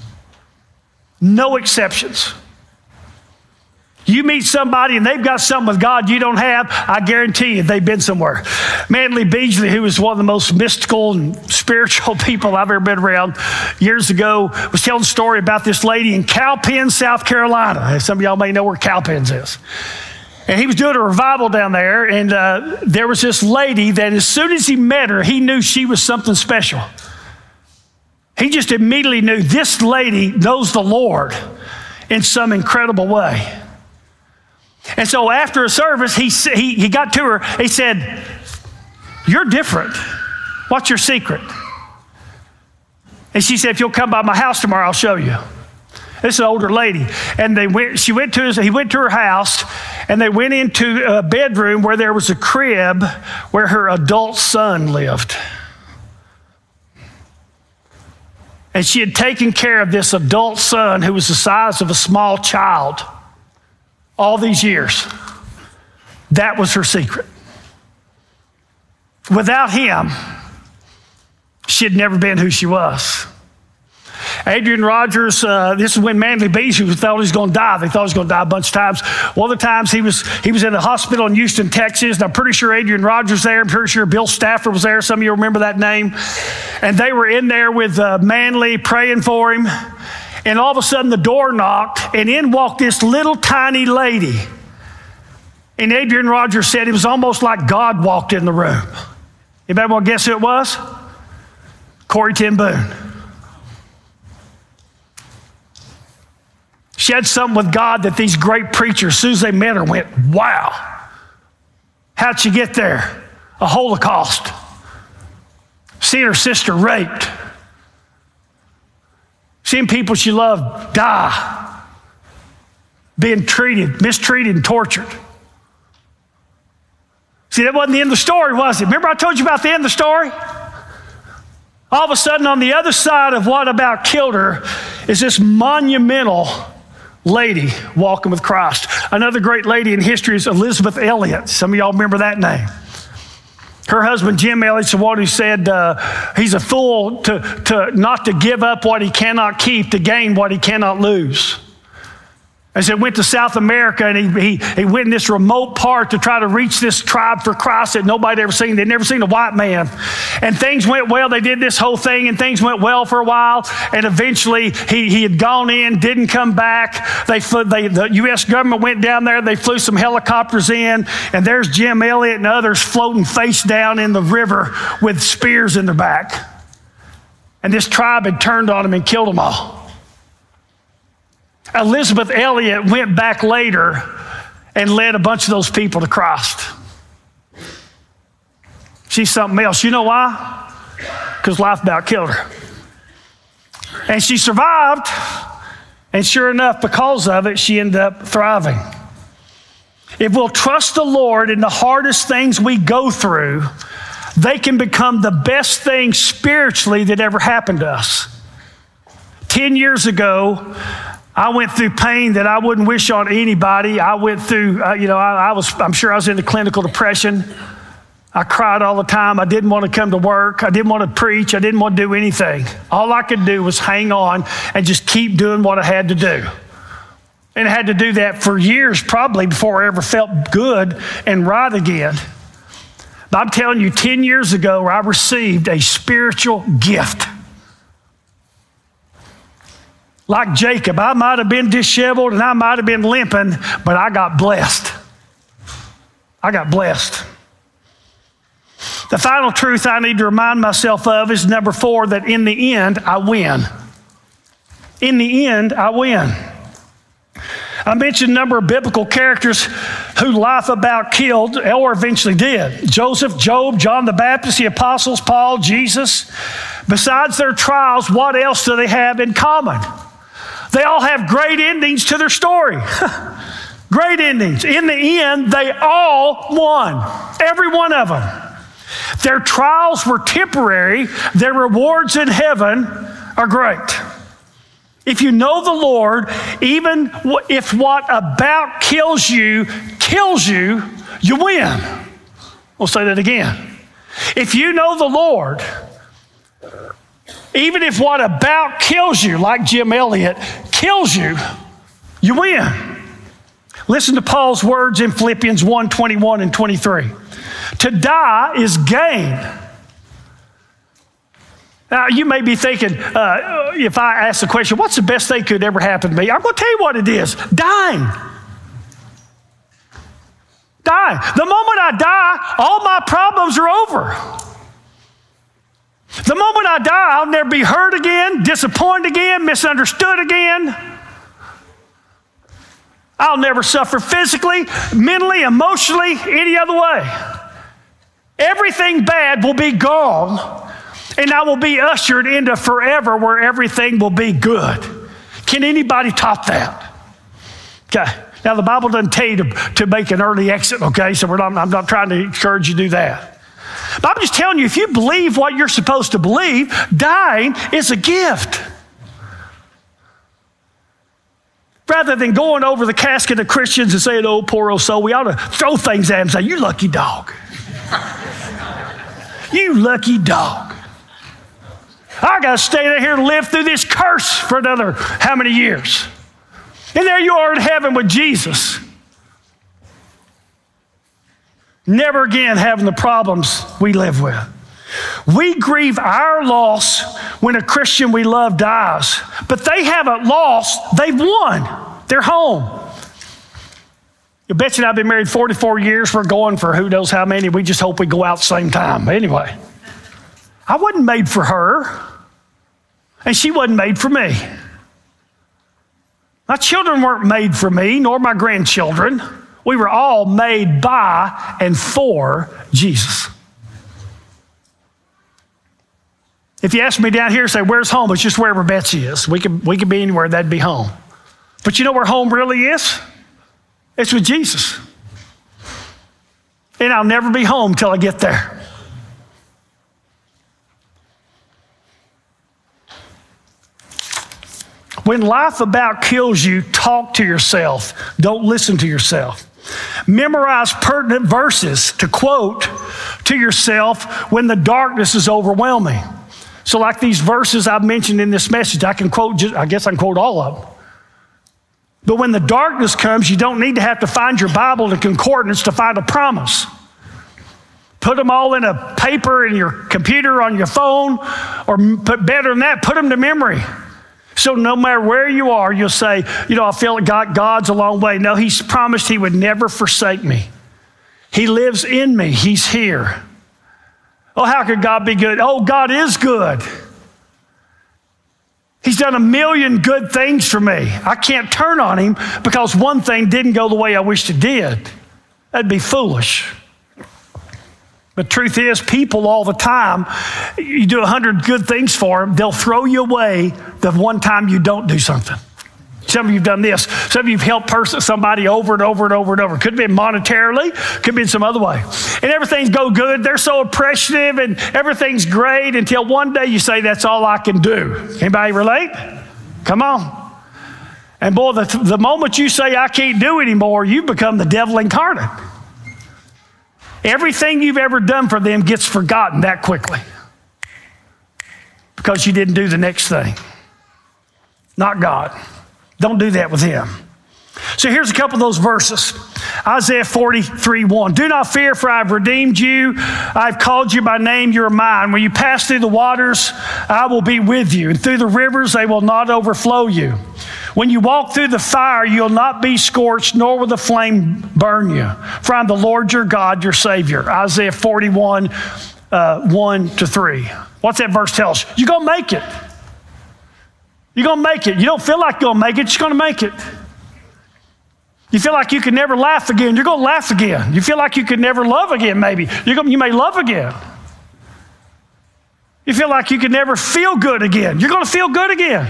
No exceptions. You meet somebody and they've got something with God you don't have, I guarantee you they've been somewhere. Manly Beasley, who was one of the most mystical and spiritual people I've ever been around years ago, was telling a story about this lady in Cowpens, South Carolina. Some of y'all may know where Cowpens is. And he was doing a revival down there, and there was this lady that as soon as he met her, he knew she was something special. He just immediately knew this lady knows the Lord in some incredible way. And so after a service, he got to her. He said, "You're different. What's your secret?" And she said, "If you'll come by my house tomorrow, I'll show you." This is an older lady. And he went to her house, and they went into a bedroom where there was a crib where her adult son lived. And she had taken care of this adult son who was the size of a small child all these years. That was her secret. Without him, she had never been who she was. Adrian Rogers, this is when Manly Beasley thought he was going to die. They thought he was going to die a bunch of times. One of the times he was in a hospital in Houston, Texas, and I'm pretty sure Adrian Rogers was there. I'm pretty sure Bill Stafford was there. Some of you remember that name. And they were in there with Manly praying for him. And all of a sudden the door knocked, and in walked this little tiny lady. And Adrian Rogers said it was almost like God walked in the room. Anybody want to guess who it was? Corrie ten Boom. She had something with God that these great preachers, as soon as they met her, went, "Wow. How'd she get there? A Holocaust. Seeing her sister raped. Seeing people she loved die. Being mistreated and tortured." See, that wasn't the end of the story, was it? Remember I told you about the end of the story? All of a sudden, on the other side of what about killed her is this monumental lady walking with Christ. Another great lady in history is Elizabeth Elliot. Some of y'all remember that name. Her husband, Jim Elliot's the one who said he's a fool to not to give up what he cannot keep to gain what he cannot lose. As they went to South America, and he went in this remote part to try to reach this tribe for Christ that nobody had ever seen. They'd never seen a white man. And things went well. They did this whole thing, and things went well for a while. And eventually, he had gone in, didn't come back. The U.S. government went down there. They flew some helicopters in, and there's Jim Elliot and others floating face down in the river with spears in their back. And this tribe had turned on them and killed them all. Elizabeth Elliot went back later and led a bunch of those people to Christ. She's something else. You know why? Because life about killed her. And she survived, and sure enough, because of it, she ended up thriving. If we'll trust the Lord in the hardest things we go through, they can become the best thing spiritually that ever happened to us. 10 years ago, I went through pain that I wouldn't wish on anybody. I went through, I'm sure I was into clinical depression. I cried all the time. I didn't want to come to work. I didn't want to preach. I didn't want to do anything. All I could do was hang on and just keep doing what I had to do. And I had to do that for years probably before I ever felt good and right again. But I'm telling you, 10 years ago, I received a spiritual gift. Like Jacob, I might have been disheveled and I might have been limping, but I got blessed. I got blessed. The final truth I need to remind myself of is number 4, that in the end, I win. In the end, I win. I mentioned a number of biblical characters who life about killed or eventually did. Joseph, Job, John the Baptist, the apostles, Paul, Jesus. Besides their trials, what else do they have in common? They all have great endings to their story. Great endings. In the end, they all won. Every one of them. Their trials were temporary. Their rewards in heaven are great. If you know the Lord, even if what about kills you, you win. We'll say that again. If you know the Lord, even if what about kills you, like Jim Elliot, kills you, you win. Listen to Paul's words in Philippians 1:21 and 23. To die is gain. Now, you may be thinking, if I ask the question, what's the best thing that could ever happen to me? I'm going to tell you what it is. Dying. Dying. The moment I die, all my problems are over. The moment I die, I'll never be hurt again, disappointed again, misunderstood again. I'll never suffer physically, mentally, emotionally, any other way. Everything bad will be gone, and I will be ushered into forever where everything will be good. Can anybody top that? Okay. Now, the Bible doesn't tell you to make an early exit, okay? So I'm not trying to encourage you to do that. But I'm just telling you, if you believe what you're supposed to believe, dying is a gift. Rather than going over the casket of Christians and saying, oh, poor old soul, we ought to throw things at him and say, you lucky dog. You lucky dog. I got to stay down here and live through this curse for another how many years? And there you are in heaven with Jesus. Never again having the problems we live with. We grieve our loss when a Christian we love dies, but they haven't lost, they've won. They're home. Betsy and I have been married 44 years. We're going for who knows how many. We just hope we go out the same time. But anyway, I wasn't made for her, and she wasn't made for me. My children weren't made for me, nor my grandchildren. We were all made by and for Jesus. If you ask me down here, say, where's home? It's just wherever Betsy is. We could be anywhere, that'd be home. But you know where home really is? It's with Jesus. And I'll never be home till I get there. When life about kills you, talk to yourself. Don't listen to yourself. Memorize pertinent verses to quote to yourself when the darkness is overwhelming. So like these verses I've mentioned in this message, I can quote all of them. But when the darkness comes, you don't need to have to find your Bible and concordance to find a promise. Put them all in a paper in your computer, on your phone, or better than that, put them to memory. So no matter where you are, you'll say, I feel like God's a long way. No, He's promised He would never forsake me. He lives in me. He's here. Oh, how could God be good? Oh, God is good. He's done a million good things for me. I can't turn on Him because one thing didn't go the way I wished it did. That'd be foolish. But truth is, people all the time, you do 100 good things for them, they'll throw you away the one time you don't do something. Some of you have done this. Some of you have helped somebody over and over and over and over. Could be monetarily, could be in some other way. And everything's go good. They're so appreciative and everything's great until one day you say, that's all I can do. Anybody relate? Come on. And boy, the moment you say, I can't do anymore, you become the devil incarnate. Everything you've ever done for them gets forgotten that quickly because you didn't do the next thing. Not God. Don't do that with Him. So here's a couple of those verses. Isaiah 43:1. Do not fear, for I have redeemed you. I've called you by name, you're mine. When you pass through the waters, I will be with you. And through the rivers, they will not overflow you. When you walk through the fire, you'll not be scorched, nor will the flame burn you. For I'm the Lord your God, your Savior. Isaiah 41, 1-3. What's that verse tell us? You're going to make it. You're going to make it. You don't feel like you're going to make it, you're going to make it. You feel like you could never laugh again, you're going to laugh again. You feel like you could never love again, maybe. You may love again. You feel like you could never feel good again. You're going to feel good again.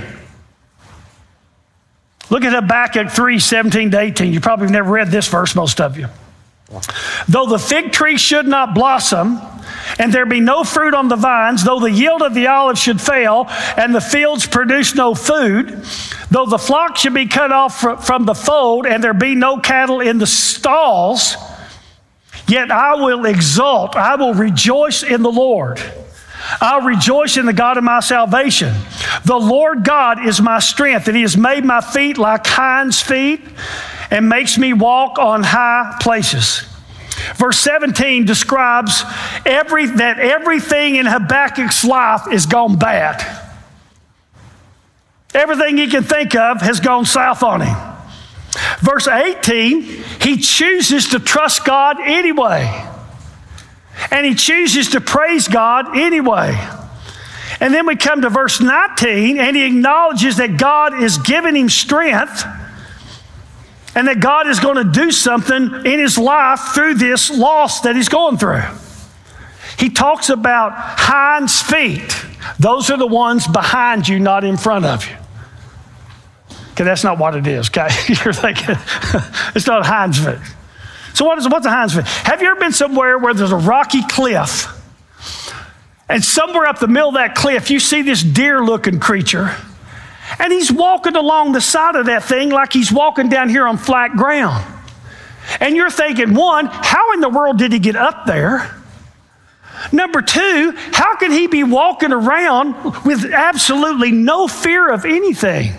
Look at Habakkuk 3:17-18. You probably have never read this verse, most of you. Though the fig tree should not blossom, and there be no fruit on the vines, though the yield of the olive should fail, and the fields produce no food, though the flock should be cut off from the fold, and there be no cattle in the stalls, yet I will exult, I will rejoice in the Lord. I'll rejoice in the God of my salvation. The Lord God is my strength, and He has made my feet like hinds' feet and makes me walk on high places. Verse 17 describes that everything in Habakkuk's life is gone bad. Everything he can think of has gone south on him. Verse 18, he chooses to trust God anyway. And he chooses to praise God anyway. And then we come to verse 19, and he acknowledges that God is giving him strength and that God is going to do something in his life through this loss that he's going through. He talks about hinds' feet. Those are the ones behind you, not in front of you. Okay, that's not what it is, okay? You're thinking, it's not a hinds' feet. So what's a hinds' feet? Have you ever been somewhere where there's a rocky cliff, and somewhere up the middle of that cliff, you see this deer-looking creature, and he's walking along the side of that thing like he's walking down here on flat ground. And you're thinking, one, how in the world did he get up there? Number two, how can he be walking around with absolutely no fear of anything?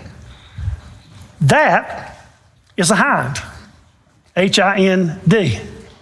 That is a hind. H-I-N-D.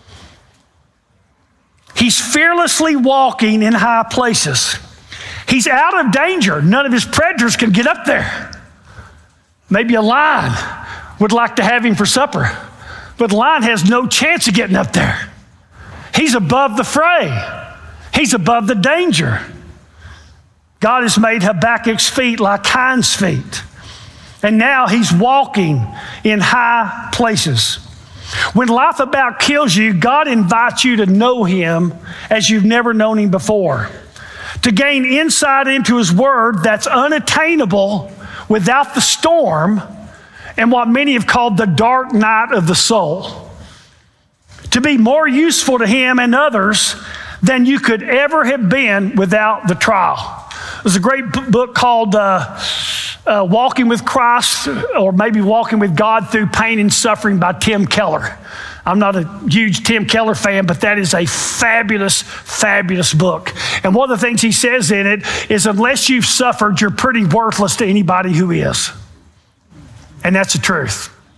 He's fearlessly walking in high places. He's out of danger. None of his predators can get up there. Maybe a lion would like to have him for supper, but the lion has no chance of getting up there. He's above the fray. He's above the danger. God has made Habakkuk's feet like hinds' feet. And now he's walking in high places. When life about kills you, God invites you to know him as you've never known him before. To gain insight into his word that's unattainable without the storm and what many have called the dark night of the soul. To be more useful to him and others than you could ever have been without the trial. There's a great book called Walking with Christ, or maybe Walking with God Through Pain and Suffering by Tim Keller. I'm not a huge Tim Keller fan, but that is a fabulous, fabulous book. And one of the things he says in it is, unless you've suffered, you're pretty worthless to anybody who is. And that's the truth.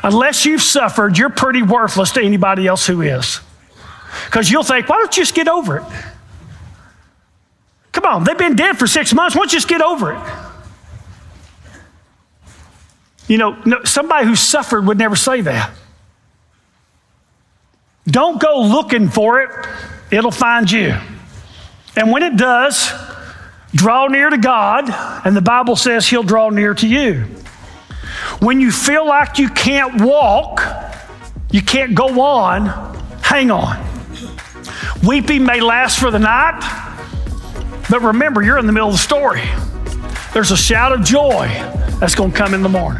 Unless you've suffered, you're pretty worthless to anybody else who is. Because you'll think, why don't you just get over it? Come on, they've been dead for 6 months. Why don't you just get over it? You know, somebody who suffered would never say that. Don't go looking for it. It'll find you. And when it does, draw near to God, and the Bible says He'll draw near to you. When you feel like you can't walk, you can't go on, hang on. Weeping may last for the night, but remember, you're in the middle of the story. There's a shout of joy that's going to come in the morning.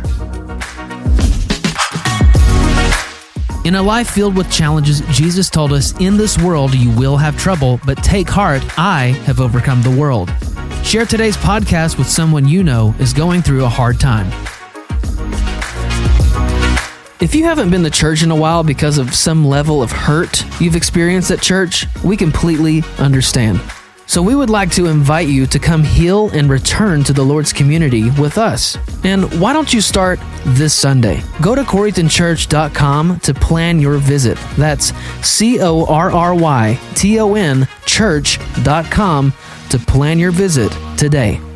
In a life filled with challenges, Jesus told us, in this world you will have trouble, but take heart, I have overcome the world. Share today's podcast with someone you know is going through a hard time. If you haven't been to church in a while because of some level of hurt you've experienced at church, we completely understand. So we would like to invite you to come heal and return to the Lord's community with us. And why don't you start this Sunday? Go to CorrytonChurch.com to plan your visit. That's CorrytonChurch.com to plan your visit today.